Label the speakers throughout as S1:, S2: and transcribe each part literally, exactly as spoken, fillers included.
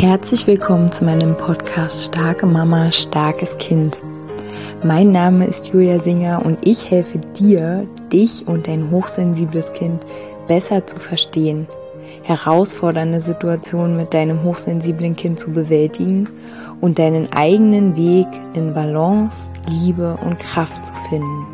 S1: Herzlich willkommen zu meinem Podcast Starke Mama, starkes Kind. Mein Name ist Julia Singer und ich helfe dir, dich und dein hochsensibles Kind besser zu verstehen, herausfordernde Situationen mit deinem hochsensiblen Kind zu bewältigen und deinen eigenen Weg in Balance, Liebe und Kraft zu finden.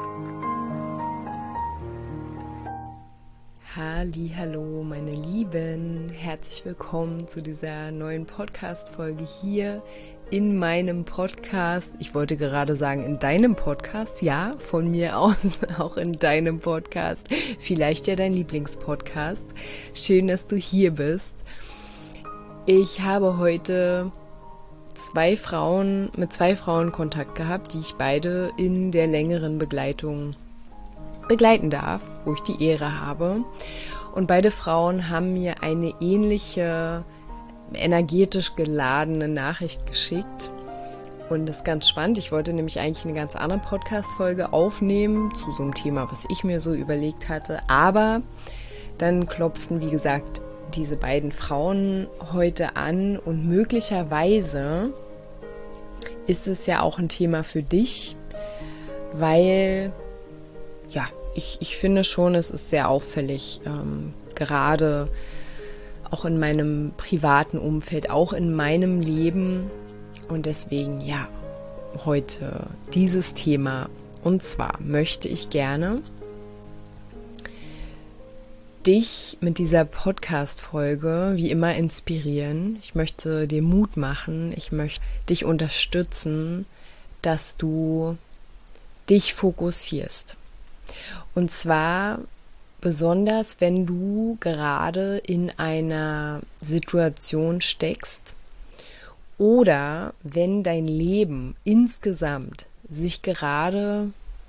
S1: Hallo, meine Lieben, herzlich willkommen zu dieser neuen Podcast-Folge hier in meinem Podcast. Ich wollte gerade sagen, in deinem Podcast, ja, von mir aus, auch in deinem Podcast, vielleicht ja dein Lieblingspodcast. Schön, dass du hier bist. Ich habe heute zwei Frauen, mit zwei Frauen Kontakt gehabt, die ich beide in der längeren Begleitung begleiten darf, wo ich die Ehre habe. Und beide Frauen haben mir eine ähnliche, energetisch geladene Nachricht geschickt. Und das ist ganz spannend. Ich wollte nämlich eigentlich eine ganz andere Podcast-Folge aufnehmen zu so einem Thema, was ich mir so überlegt hatte. Aber dann klopften, wie gesagt, diese beiden Frauen heute an. Und möglicherweise ist es ja auch ein Thema für dich, weil... Ja, ich, ich finde schon, es ist sehr auffällig, ähm, gerade auch in meinem privaten Umfeld, auch in meinem Leben. Und deswegen, ja, heute dieses Thema. Und zwar möchte ich gerne dich mit dieser Podcast-Folge wie immer inspirieren. Ich möchte dir Mut machen. Ich möchte dich unterstützen, dass du dich fokussierst. Und zwar besonders, wenn du gerade in einer Situation steckst oder wenn dein Leben insgesamt sich gerade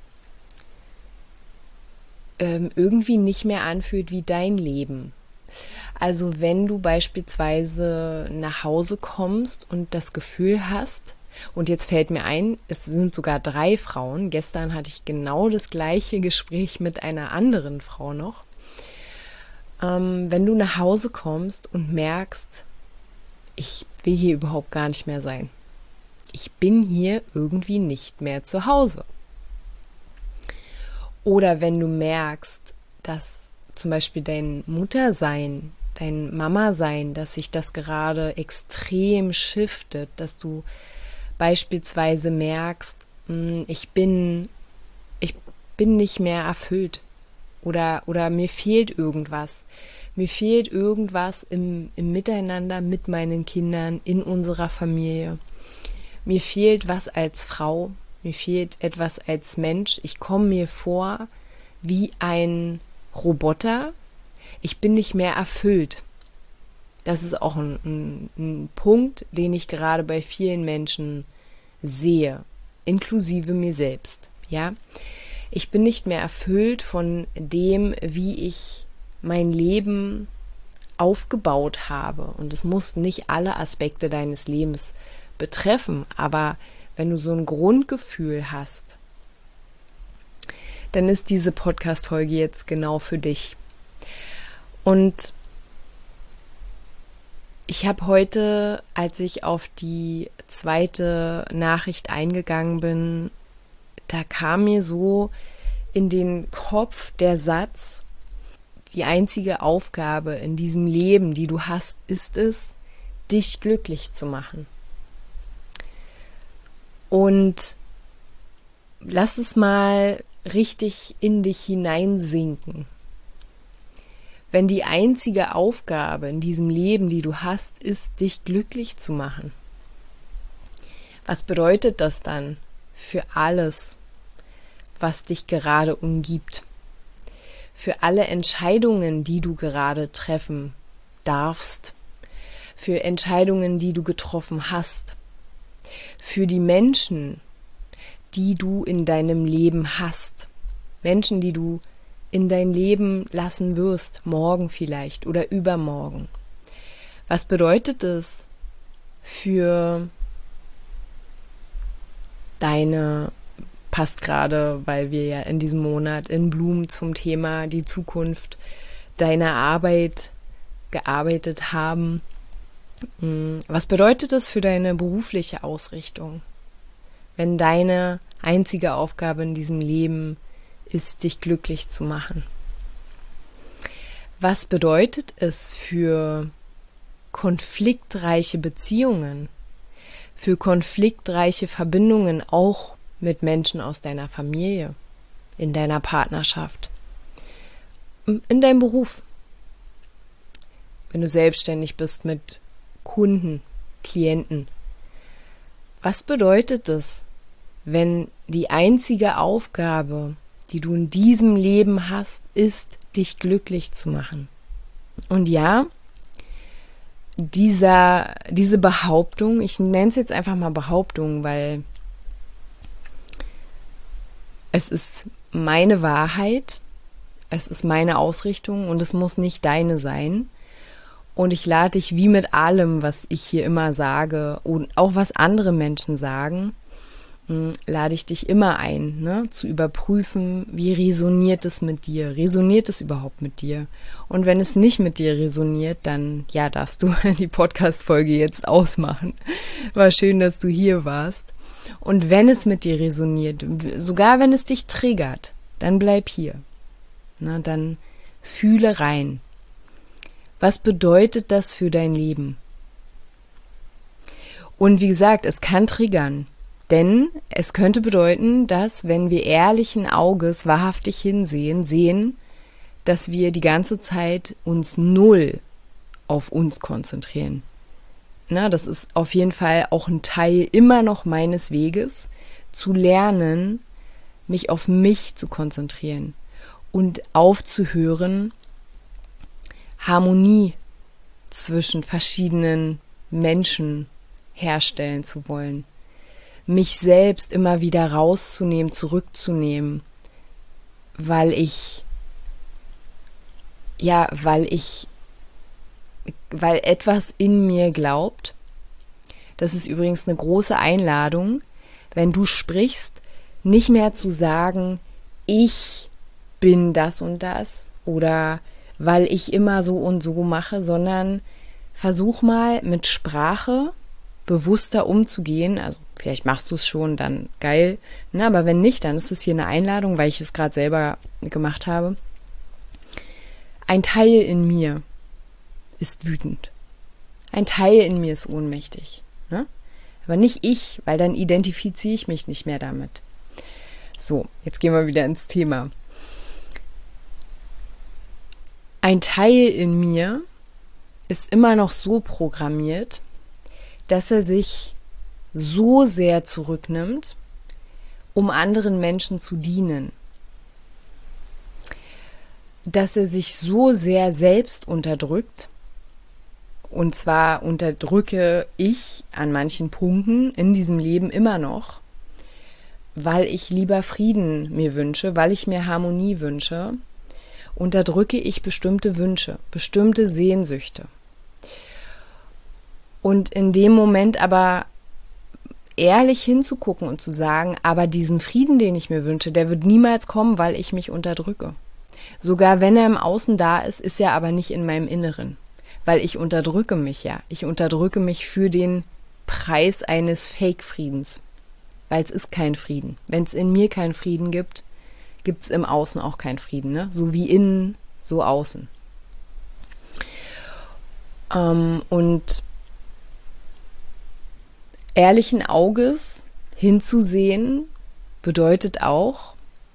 S1: ähm, irgendwie nicht mehr anfühlt wie dein Leben. Also wenn du beispielsweise nach Hause kommst und das Gefühl hast, und jetzt fällt mir ein, es sind sogar drei Frauen. Gestern hatte ich genau das gleiche Gespräch mit einer anderen Frau noch. Ähm, wenn du nach Hause kommst und merkst, ich will hier überhaupt gar nicht mehr sein. Ich bin hier irgendwie nicht mehr zu Hause. Oder wenn du merkst, dass zum Beispiel dein Muttersein, dein Mama-Sein, dass sich das gerade extrem shiftet, dass du beispielsweise merkst, ich bin, ich bin nicht mehr erfüllt oder, oder mir fehlt irgendwas. Mir fehlt irgendwas im, im Miteinander mit meinen Kindern, in unserer Familie. Mir fehlt was als Frau, mir fehlt etwas als Mensch. Ich komme mir vor wie ein Roboter. Ich bin nicht mehr erfüllt. Das ist auch ein, ein, ein Punkt, den ich gerade bei vielen Menschen sehe, inklusive mir selbst. Ja, ich bin nicht mehr erfüllt von dem, wie ich mein Leben aufgebaut habe. Und es muss nicht alle Aspekte deines Lebens betreffen, aber wenn du so ein Grundgefühl hast, dann ist diese Podcast-Folge jetzt genau für dich. Und ich habe heute, als ich auf die zweite Nachricht eingegangen bin, da kam mir so in den Kopf der Satz, die einzige Aufgabe in diesem Leben, die du hast, ist es, dich glücklich zu machen. Und lass es mal richtig in dich hineinsinken. Wenn die einzige Aufgabe in diesem Leben, die du hast, ist, dich glücklich zu machen. Was bedeutet das dann für alles, was dich gerade umgibt? Für alle Entscheidungen, die du gerade treffen darfst? Für Entscheidungen, die du getroffen hast? Für die Menschen, die du in deinem Leben hast? Menschen, die du in dein Leben lassen wirst, morgen vielleicht oder übermorgen. Was bedeutet es für deine, passt gerade, weil wir ja in diesem Monat in Bloom zum Thema die Zukunft deiner Arbeit gearbeitet haben, Was bedeutet das für deine berufliche Ausrichtung, wenn deine einzige Aufgabe in diesem Leben ist, dich glücklich zu machen? Was bedeutet es für konfliktreiche Beziehungen, für konfliktreiche Verbindungen auch mit Menschen aus deiner Familie, in deiner Partnerschaft, in deinem Beruf, wenn du selbstständig bist mit Kunden, Klienten? Was bedeutet es, wenn die einzige Aufgabe, die du in diesem Leben hast, ist, dich glücklich zu machen? Und ja, dieser, diese Behauptung, ich nenne es jetzt einfach mal Behauptung, weil es ist meine Wahrheit, es ist meine Ausrichtung und es muss nicht deine sein. Und ich lade dich wie mit allem, was ich hier immer sage und auch was andere Menschen sagen, lade ich dich immer ein, ne, zu überprüfen, wie resoniert es mit dir? Resoniert es überhaupt mit dir? Und wenn es nicht mit dir resoniert, dann, ja, darfst du die Podcast-Folge jetzt ausmachen. War schön, dass du hier warst. Und wenn es mit dir resoniert, sogar wenn es dich triggert, dann bleib hier. Na, dann fühle rein. Was bedeutet das für dein Leben? Und wie gesagt, es kann triggern. Denn es könnte bedeuten, dass, wenn wir ehrlichen Auges wahrhaftig hinsehen, sehen, dass wir die ganze Zeit uns null auf uns konzentrieren. Na, das ist auf jeden Fall auch ein Teil immer noch meines Weges, zu lernen, mich auf mich zu konzentrieren und aufzuhören, Harmonie zwischen verschiedenen Menschen herstellen zu wollen. Mich selbst immer wieder rauszunehmen, zurückzunehmen, weil ich, ja, weil ich, weil etwas in mir glaubt. Das ist übrigens eine große Einladung, wenn du sprichst, nicht mehr zu sagen, ich bin das und das oder weil ich immer so und so mache, sondern versuch mal mit Sprache bewusster umzugehen. Also vielleicht machst du es schon, dann geil. Ne? Aber wenn nicht, dann ist es hier eine Einladung, weil ich es gerade selber gemacht habe. Ein Teil in mir ist wütend. Ein Teil in mir ist ohnmächtig. Ne? Aber nicht ich, weil dann identifiziere ich mich nicht mehr damit. So, jetzt gehen wir wieder ins Thema. Ein Teil in mir ist immer noch so programmiert, dass er sich so sehr zurücknimmt, um anderen Menschen zu dienen. Dass er sich so sehr selbst unterdrückt, und zwar unterdrücke ich an manchen Punkten in diesem Leben immer noch, weil ich lieber Frieden mir wünsche, weil ich mir Harmonie wünsche, unterdrücke ich bestimmte Wünsche, bestimmte Sehnsüchte. Und in dem Moment aber ehrlich hinzugucken und zu sagen, aber diesen Frieden, den ich mir wünsche, der wird niemals kommen, weil ich mich unterdrücke. Sogar wenn er im Außen da ist, ist er aber nicht in meinem Inneren, weil ich unterdrücke mich ja. Ich unterdrücke mich für den Preis eines Fake-Friedens, weil es ist kein Frieden. Wenn es in mir keinen Frieden gibt, gibt es im Außen auch keinen Frieden, ne? So wie innen, so außen. Ähm, und ehrlichen Auges hinzusehen bedeutet auch,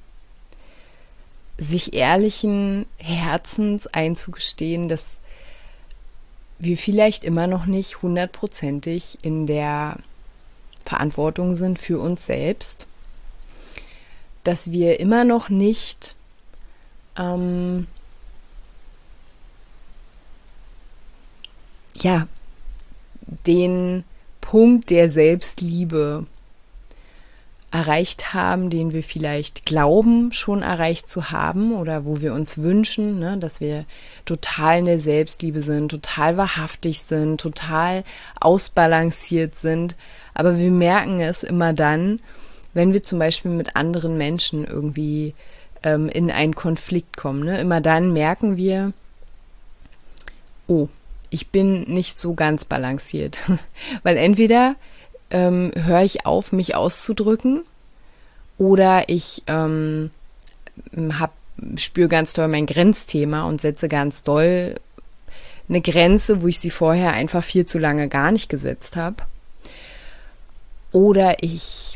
S1: sich ehrlichen Herzens einzugestehen, dass wir vielleicht immer noch nicht hundertprozentig in der Verantwortung sind für uns selbst, dass wir immer noch nicht ähm, ja, den Punkt der Selbstliebe erreicht haben, den wir vielleicht glauben, schon erreicht zu haben oder wo wir uns wünschen, ne, dass wir total in der Selbstliebe sind, total wahrhaftig sind, total ausbalanciert sind. Aber wir merken es immer dann, wenn wir zum Beispiel mit anderen Menschen irgendwie ähm, in einen Konflikt kommen. Ne? Immer dann merken wir, oh, ich bin nicht so ganz balanciert, weil entweder ähm, höre ich auf, mich auszudrücken, oder ich ähm, hab, spüre ganz doll mein Grenzthema und setze ganz doll eine Grenze, wo ich sie vorher einfach viel zu lange gar nicht gesetzt habe. Oder ich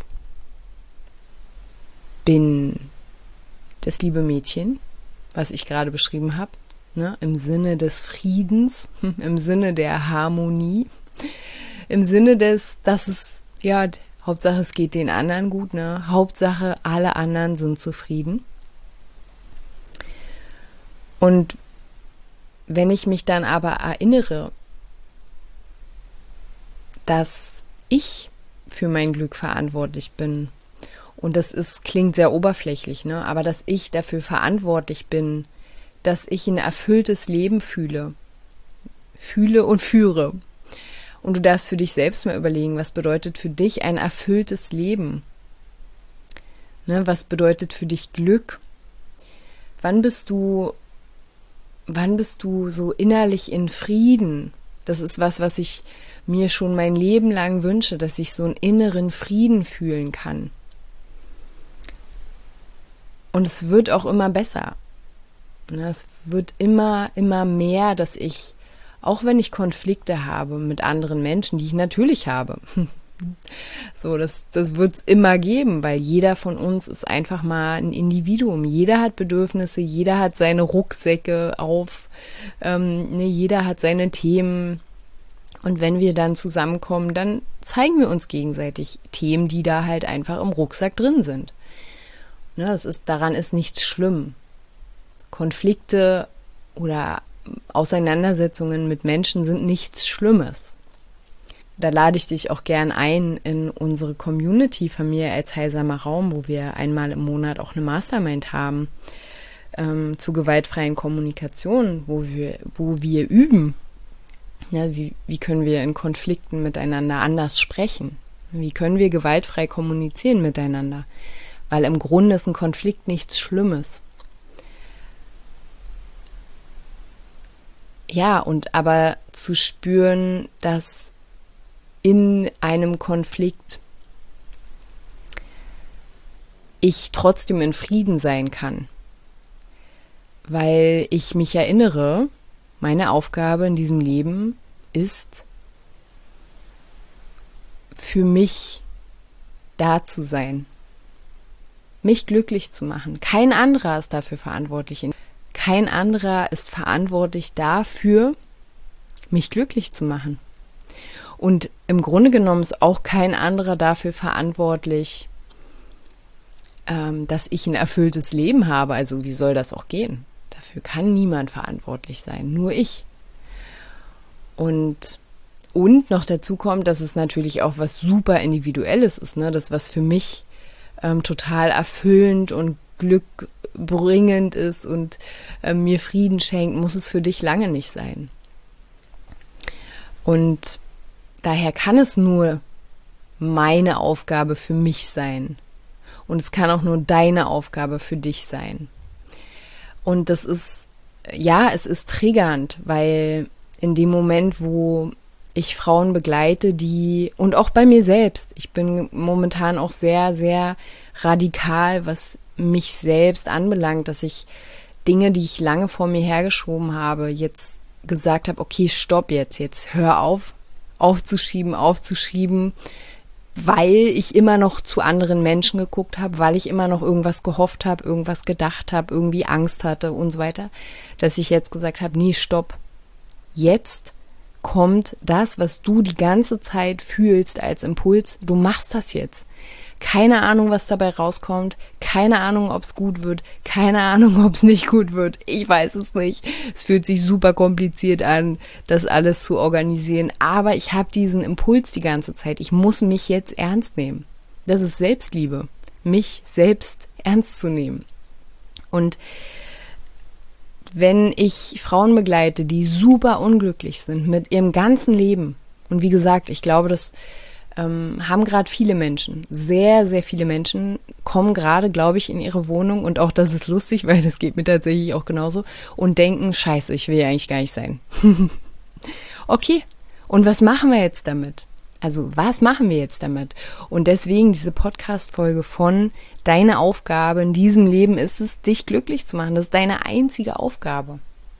S1: bin das liebe Mädchen, was ich gerade beschrieben habe, ne, im Sinne des Friedens, im Sinne der Harmonie, im Sinne des, dass es, ja, Hauptsache es geht den anderen gut, ne, Hauptsache alle anderen sind zufrieden. Und wenn ich mich dann aber erinnere, dass ich für mein Glück verantwortlich bin, und das ist, klingt sehr oberflächlich, ne? Aber dass ich dafür verantwortlich bin, dass ich ein erfülltes Leben fühle, fühle und führe. Und du darfst für dich selbst mal überlegen, was bedeutet für dich ein erfülltes Leben? Ne? Was bedeutet für dich Glück? Wann bist du, wann bist du so innerlich in Frieden? Das ist was, was ich mir schon mein Leben lang wünsche, dass ich so einen inneren Frieden fühlen kann. Und es wird auch immer besser. Es wird immer, immer mehr, dass ich, auch wenn ich Konflikte habe mit anderen Menschen, die ich natürlich habe, so, das, das wird es immer geben, weil jeder von uns ist einfach mal ein Individuum. Jeder hat Bedürfnisse, jeder hat seine Rucksäcke auf, ähm, ne, jeder hat seine Themen. Und wenn wir dann zusammenkommen, dann zeigen wir uns gegenseitig Themen, die da halt einfach im Rucksack drin sind. Ne, das ist, daran ist nichts schlimm. Konflikte oder Auseinandersetzungen mit Menschen sind nichts Schlimmes. Da lade ich dich auch gern ein in unsere Community Familie als heilsamer Raum, wo wir einmal im Monat auch eine Mastermind haben ähm, zu gewaltfreien Kommunikation, wo wir, wo wir üben. Ja, wie, wie können wir in Konflikten miteinander anders sprechen? Wie können wir gewaltfrei kommunizieren miteinander? Weil im Grunde ist ein Konflikt nichts Schlimmes. Ja, und aber zu spüren, dass in einem Konflikt ich trotzdem in Frieden sein kann. Weil ich mich erinnere, meine Aufgabe in diesem Leben ist, für mich da zu sein. Mich glücklich zu machen. Kein anderer ist dafür verantwortlich. Kein anderer ist verantwortlich dafür, mich glücklich zu machen. Und im Grunde genommen ist auch kein anderer dafür verantwortlich, ähm, dass ich ein erfülltes Leben habe. Also wie soll das auch gehen? Dafür kann niemand verantwortlich sein, nur ich. Und, und noch dazu kommt, dass es natürlich auch was super Individuelles ist, ne? Das, was für mich ähm, total erfüllend und glückbringend ist und äh, mir Frieden schenkt, muss es für dich lange nicht sein. Und daher kann es nur meine Aufgabe für mich sein. Und es kann auch nur deine Aufgabe für dich sein. Und das ist, ja, es ist triggernd, weil in dem Moment, wo ich Frauen begleite, die, und auch bei mir selbst, ich bin momentan auch sehr, sehr radikal, was mich selbst anbelangt, dass ich Dinge, die ich lange vor mir hergeschoben habe, jetzt gesagt habe, okay, stopp jetzt, jetzt hör auf, aufzuschieben, aufzuschieben, weil ich immer noch zu anderen Menschen geguckt habe, weil ich immer noch irgendwas gehofft habe, irgendwas gedacht habe, irgendwie Angst hatte und so weiter, dass ich jetzt gesagt habe, nee, stopp, jetzt kommt das, was du die ganze Zeit fühlst als Impuls, du machst das jetzt. Keine Ahnung, was dabei rauskommt, keine Ahnung, ob es gut wird, keine Ahnung, ob es nicht gut wird, ich weiß es nicht. Es fühlt sich super kompliziert an, das alles zu organisieren, aber ich habe diesen Impuls die ganze Zeit, ich muss mich jetzt ernst nehmen. Das ist Selbstliebe, mich selbst ernst zu nehmen. Und wenn ich Frauen begleite, die super unglücklich sind mit ihrem ganzen Leben, und wie gesagt, ich glaube, das ähm, haben gerade viele Menschen, sehr, sehr viele Menschen kommen gerade, glaube ich, in ihre Wohnung, und auch das ist lustig, weil das geht mir tatsächlich auch genauso, und denken, scheiße, ich will ja eigentlich gar nicht sein. Okay, und was machen wir jetzt damit? Also was machen wir jetzt damit? Und deswegen diese Podcast-Folge von deine Aufgabe in diesem Leben ist es, dich glücklich zu machen. Das ist deine einzige Aufgabe.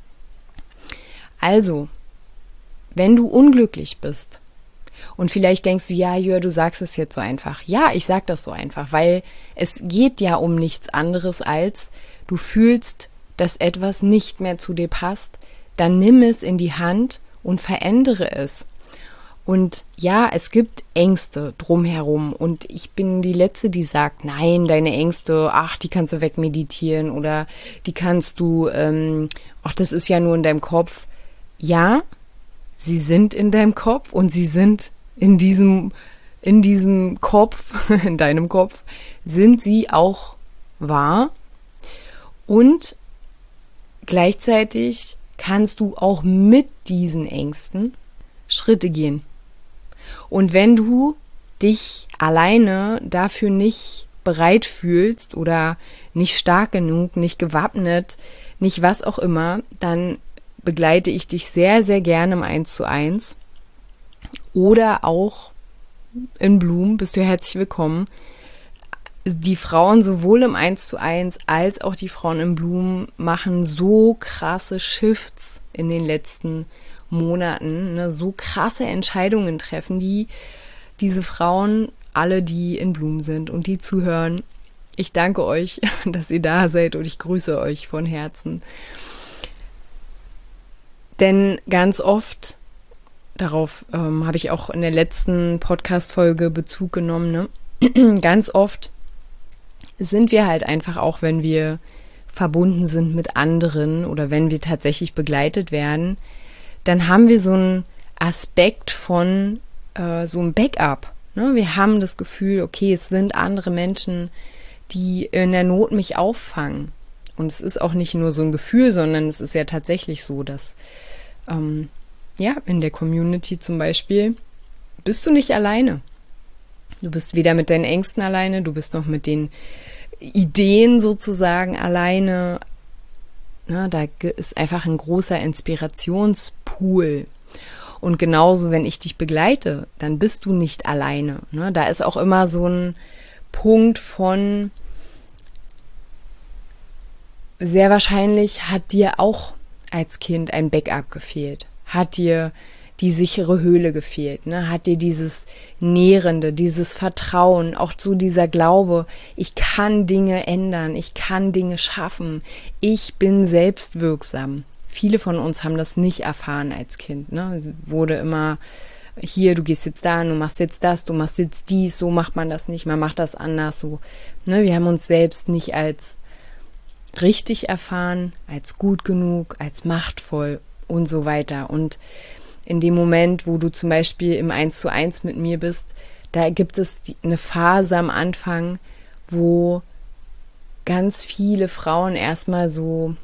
S1: Also, wenn du unglücklich bist und vielleicht denkst du, ja, Jür, du sagst es jetzt so einfach. Ja, ich sag das so einfach, weil es geht ja um nichts anderes als, du fühlst, dass etwas nicht mehr zu dir passt, dann nimm es in die Hand und verändere es. Und ja, es gibt Ängste drumherum und ich bin die Letzte, die sagt, nein, deine Ängste, ach, die kannst du wegmeditieren oder die kannst du, ähm, ach, das ist ja nur in deinem Kopf. Ja, sie sind in deinem Kopf und sie sind in diesem, in diesem Kopf, in deinem Kopf, sind sie auch wahr und gleichzeitig kannst du auch mit diesen Ängsten Schritte gehen. Und wenn du dich alleine dafür nicht bereit fühlst oder nicht stark genug, nicht gewappnet, nicht was auch immer, dann begleite ich dich sehr, sehr gerne im eins zu eins oder auch in Bloom, bist du herzlich willkommen. Die Frauen sowohl im eins zu eins als auch die Frauen in Bloom machen so krasse Shifts in den letzten Monaten, ne, so krasse Entscheidungen treffen, die diese Frauen, alle, die in Bloom sind und die zuhören. Ich danke euch, dass ihr da seid und ich grüße euch von Herzen. Denn ganz oft, darauf ähm, habe ich auch in der letzten Podcast-Folge Bezug genommen, ne? Ganz oft sind wir halt einfach auch, wenn wir verbunden sind mit anderen oder wenn wir tatsächlich begleitet werden, dann haben wir so einen Aspekt von äh, so einem Backup. Ne? Wir haben das Gefühl, okay, es sind andere Menschen, die in der Not mich auffangen. Und es ist auch nicht nur so ein Gefühl, sondern es ist ja tatsächlich so, dass ähm, ja, in der Community zum Beispiel bist du nicht alleine. Du bist weder mit deinen Ängsten alleine, du bist noch mit den Ideen sozusagen alleine. Na, da ist einfach ein großer Inspirationspool. Und genauso, wenn ich dich begleite, dann bist du nicht alleine. Ne? Da ist auch immer so ein Punkt von, sehr wahrscheinlich hat dir auch als Kind ein Backup gefehlt. Hat dir die sichere Höhle gefehlt, ne? Hat dir dieses Nährende, dieses Vertrauen, auch so dieser Glaube, ich kann Dinge ändern, ich kann Dinge schaffen, ich bin selbstwirksam. Viele von uns haben das nicht erfahren als Kind, ne? Es wurde immer, hier, du gehst jetzt da, du machst jetzt das, du machst jetzt dies, so macht man das nicht, man macht das anders, so. Ne? Wir haben uns selbst nicht als richtig erfahren, als gut genug, als machtvoll und so weiter. Und in dem Moment, wo du zum Beispiel im eins zu eins mit mir bist, da gibt es die, eine Phase am Anfang, wo ganz viele Frauen erstmal so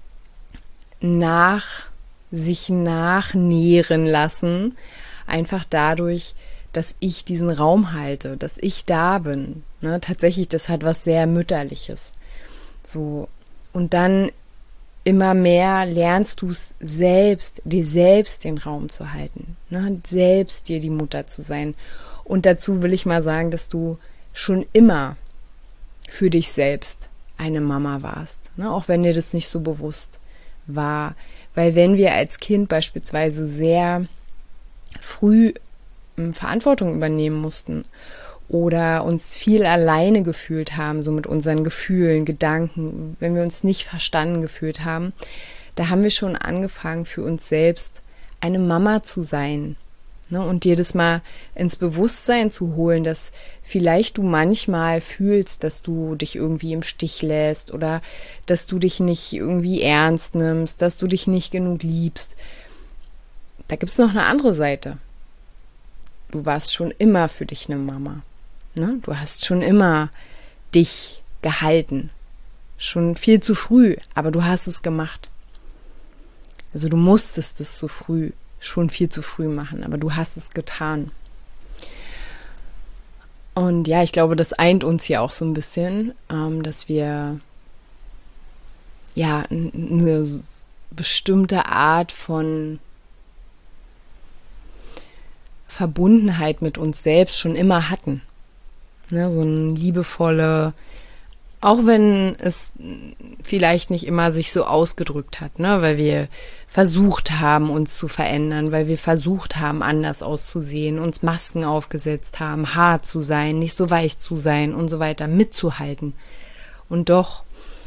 S1: nach sich nachnähren lassen, einfach dadurch, dass ich diesen Raum halte, dass ich da bin. Ne? Tatsächlich, das hat was sehr Mütterliches. So, und dann immer mehr lernst du es selbst, dir selbst den Raum zu halten, ne? Selbst dir die Mutter zu sein. Und dazu will ich mal sagen, dass du schon immer für dich selbst eine Mama warst, ne? Auch wenn dir das nicht so bewusst war. Weil wenn wir als Kind beispielsweise sehr früh Verantwortung übernehmen mussten oder uns viel alleine gefühlt haben, so mit unseren Gefühlen, Gedanken, wenn wir uns nicht verstanden gefühlt haben, da haben wir schon angefangen, für uns selbst eine Mama zu sein. Ne? Und dir das mal ins Bewusstsein zu holen, dass vielleicht du manchmal fühlst, dass du dich irgendwie im Stich lässt oder dass du dich nicht irgendwie ernst nimmst, dass du dich nicht genug liebst. Da gibt es noch eine andere Seite. Du warst schon immer für dich eine Mama. Ne? Du hast schon immer dich gehalten. Schon viel zu früh, aber du hast es gemacht. Also du musstest es so früh, schon viel zu früh machen, aber du hast es getan. Und ja, ich glaube, das eint uns hier auch so ein bisschen, ähm, dass wir ja eine bestimmte Art von Verbundenheit mit uns selbst schon immer hatten. Ne, so eine liebevolle, auch wenn es vielleicht nicht immer sich so ausgedrückt hat, ne, weil wir versucht haben, uns zu verändern, weil wir versucht haben, anders auszusehen, uns Masken aufgesetzt haben, hart zu sein, nicht so weich zu sein und so weiter, mitzuhalten. Und doch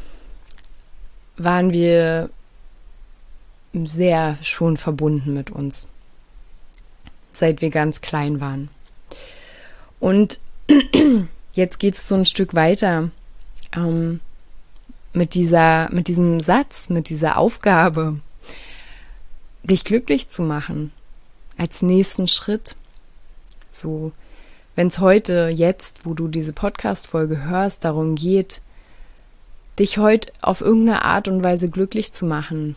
S1: waren wir sehr schon verbunden mit uns, seit wir ganz klein waren. Und jetzt geht es so ein Stück weiter ähm, mit dieser, mit diesem Satz, mit dieser Aufgabe, dich glücklich zu machen, als nächsten Schritt. So, wenn es heute, jetzt, wo du diese Podcast-Folge hörst, darum geht, dich heute auf irgendeine Art und Weise glücklich zu machen,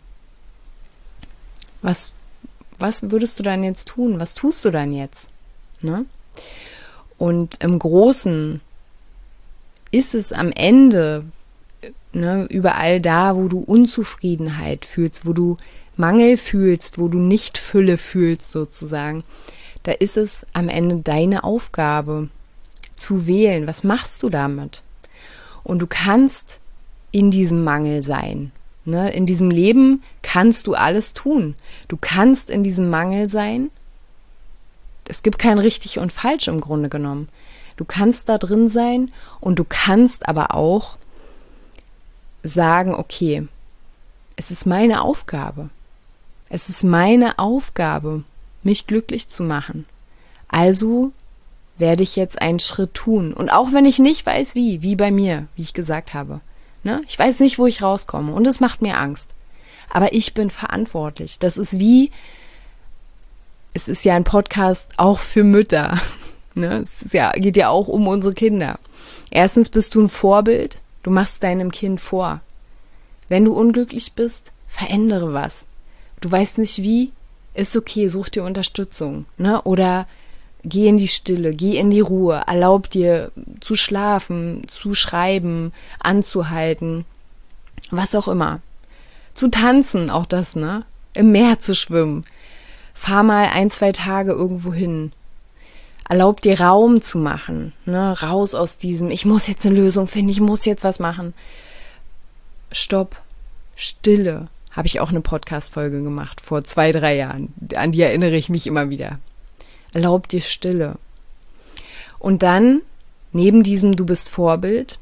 S1: was, was würdest du dann jetzt tun? Was tust du dann jetzt? Ne? Und im Großen ist es am Ende, ne, überall da, wo du Unzufriedenheit fühlst, wo du Mangel fühlst, wo du nicht Fülle fühlst sozusagen, da ist es am Ende deine Aufgabe zu wählen. Was machst du damit? Und du kannst in diesem Mangel sein. Ne? In diesem Leben kannst du alles tun. Du kannst in diesem Mangel sein. Es gibt kein richtig und falsch im Grunde genommen. Du kannst da drin sein und du kannst aber auch sagen, okay, es ist meine Aufgabe. Es ist meine Aufgabe, mich glücklich zu machen. Also werde ich jetzt einen Schritt tun. Und auch wenn ich nicht weiß, wie, wie bei mir, wie ich gesagt habe. Ne? Ich weiß nicht, wo ich rauskomme und es macht mir Angst. Aber ich bin verantwortlich. Das ist wie, es ist ja ein Podcast auch für Mütter. Ne? Es ist ja, geht ja auch um unsere Kinder. Erstens bist du ein Vorbild. Du machst deinem Kind vor. Wenn du unglücklich bist, verändere was. Du weißt nicht wie, ist okay, such dir Unterstützung. Ne? Oder geh in die Stille, geh in die Ruhe, erlaub dir zu schlafen, zu schreiben, anzuhalten, was auch immer. Zu tanzen, auch das, ne? Im Meer zu schwimmen. Fahr mal ein, zwei Tage irgendwo hin. Erlaub dir Raum zu machen, ne? Raus aus diesem, ich muss jetzt eine Lösung finden, ich muss jetzt was machen. Stopp, Stille. Habe ich auch eine Podcast-Folge gemacht, vor zwei, drei Jahren. An die erinnere ich mich immer wieder. Erlaub dir Stille. Und dann, neben diesem Du bist Vorbild,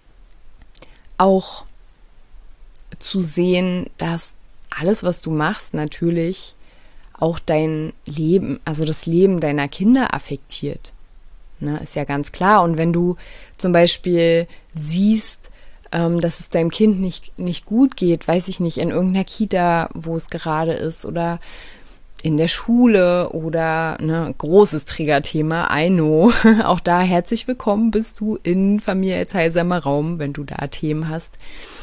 S1: auch zu sehen, dass alles, was du machst, natürlich auch dein Leben, also das Leben deiner Kinder affektiert. Ne, ist ja ganz klar. Und wenn du zum Beispiel siehst, ähm, dass es deinem Kind nicht, nicht gut geht, weiß ich nicht, in irgendeiner Kita, wo es gerade ist, oder in der Schule oder ne, großes Triggerthema, I know. Auch da herzlich willkommen bist du in Familie als heilsamer Raum, wenn du da Themen hast.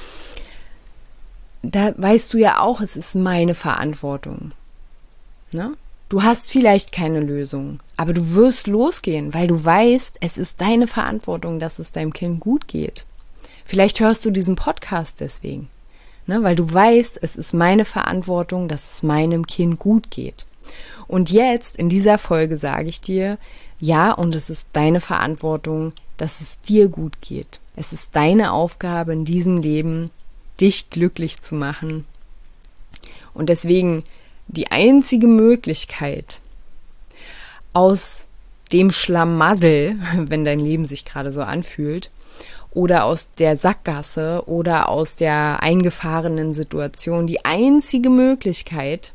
S1: Da weißt du ja auch, es ist meine Verantwortung. Ne? Du hast vielleicht keine Lösung, aber du wirst losgehen, weil du weißt, es ist deine Verantwortung, dass es deinem Kind gut geht. Vielleicht hörst du diesen Podcast deswegen. Ne, weil du weißt, es ist meine Verantwortung, dass es meinem Kind gut geht. Und jetzt, in dieser Folge, sage ich dir, ja, und es ist deine Verantwortung, dass es dir gut geht. Es ist deine Aufgabe in diesem Leben, dich glücklich zu machen. Und deswegen die einzige Möglichkeit, aus dem Schlamassel, wenn dein Leben sich gerade so anfühlt, oder aus der Sackgasse oder aus der eingefahrenen Situation, die einzige Möglichkeit,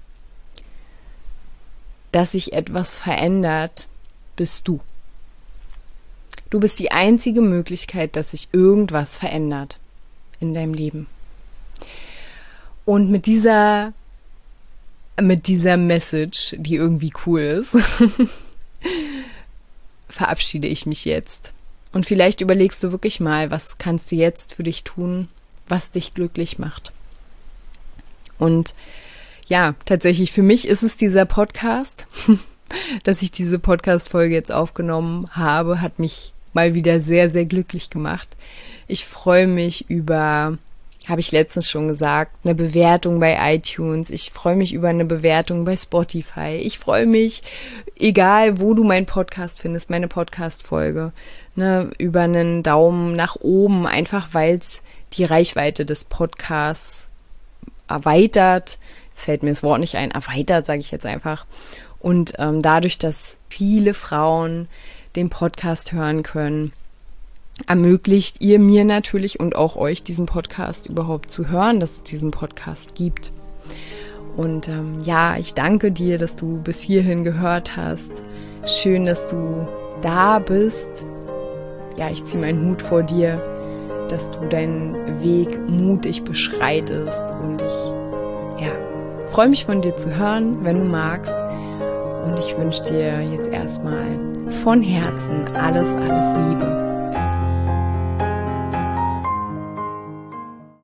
S1: dass sich etwas verändert, bist du. Du bist die einzige Möglichkeit, dass sich irgendwas verändert in deinem Leben. Und mit dieser, mit dieser Message, die irgendwie cool ist, verabschiede ich mich jetzt. Und vielleicht überlegst du wirklich mal, was kannst du jetzt für dich tun, was dich glücklich macht. Und ja, tatsächlich für mich ist es dieser Podcast, dass ich diese Podcast-Folge jetzt aufgenommen habe, hat mich mal wieder sehr, sehr glücklich gemacht. Ich freue mich über habe ich letztens schon gesagt, eine Bewertung bei iTunes. Ich freue mich über eine Bewertung bei Spotify. Ich freue mich, egal wo du meinen Podcast findest, meine Podcast-Folge, ne, über einen Daumen nach oben, einfach weil es die Reichweite des Podcasts erweitert. Jetzt fällt mir das Wort nicht ein, erweitert, sage ich jetzt einfach. Und ähm, dadurch, dass viele Frauen den Podcast hören können, ermöglicht ihr mir natürlich und auch euch diesen Podcast überhaupt zu hören, dass es diesen Podcast gibt. Und ähm, ja, ich danke dir, dass du bis hierhin gehört hast. Schön, dass du da bist. Ja, ich ziehe meinen Hut vor dir, dass du deinen Weg mutig beschreitest. Und ich ja, freue mich von dir zu hören, wenn du magst. Und ich wünsche dir jetzt erstmal von Herzen alles, alles Liebe.